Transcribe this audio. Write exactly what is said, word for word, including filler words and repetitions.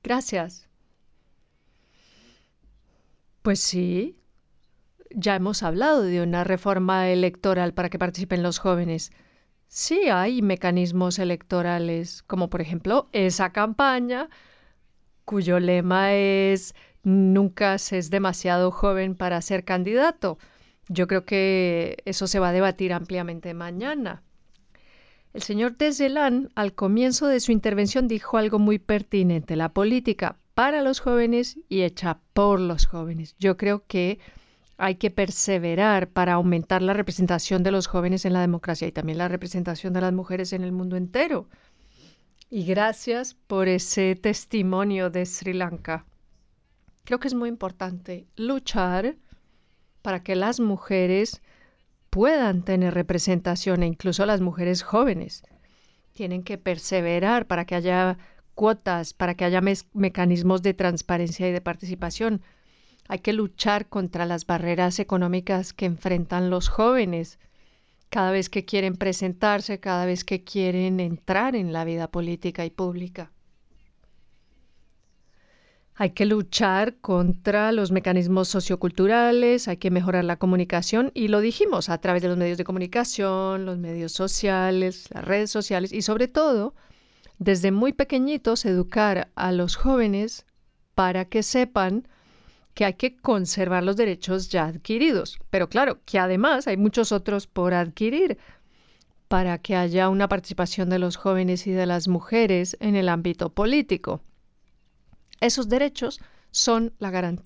Gracias. Pues sí, ya hemos hablado de una reforma electoral para que participen los jóvenes. Sí, hay mecanismos electorales, como por ejemplo esa campaña cuyo lema es Nunca se es demasiado joven para ser candidato. Yo creo que eso se va a debatir ampliamente mañana. El señor Tezelán, al comienzo de su intervención, dijo algo muy pertinente: la política para los jóvenes y hecha por los jóvenes. Yo creo que hay que perseverar para aumentar la representación de los jóvenes en la democracia y también la representación de las mujeres en el mundo entero. Y gracias por ese testimonio de Sri Lanka. Creo que es muy importante luchar para que las mujeres puedan tener representación, e incluso las mujeres jóvenes. Tienen que perseverar para que haya cuotas, para que haya mes- mecanismos de transparencia y de participación. Hay que luchar contra las barreras económicas que enfrentan los jóvenes cada vez que quieren presentarse, cada vez que quieren entrar en la vida política y pública. Hay que luchar contra los mecanismos socioculturales, hay que mejorar la comunicación y lo dijimos a través de los medios de comunicación, los medios sociales, las redes sociales y sobre todo desde muy pequeñitos educar a los jóvenes para que sepan que hay que conservar los derechos ya adquiridos, pero claro, que además hay muchos otros por adquirir para que haya una participación de los jóvenes y de las mujeres en el ámbito político. Esos derechos son la garantía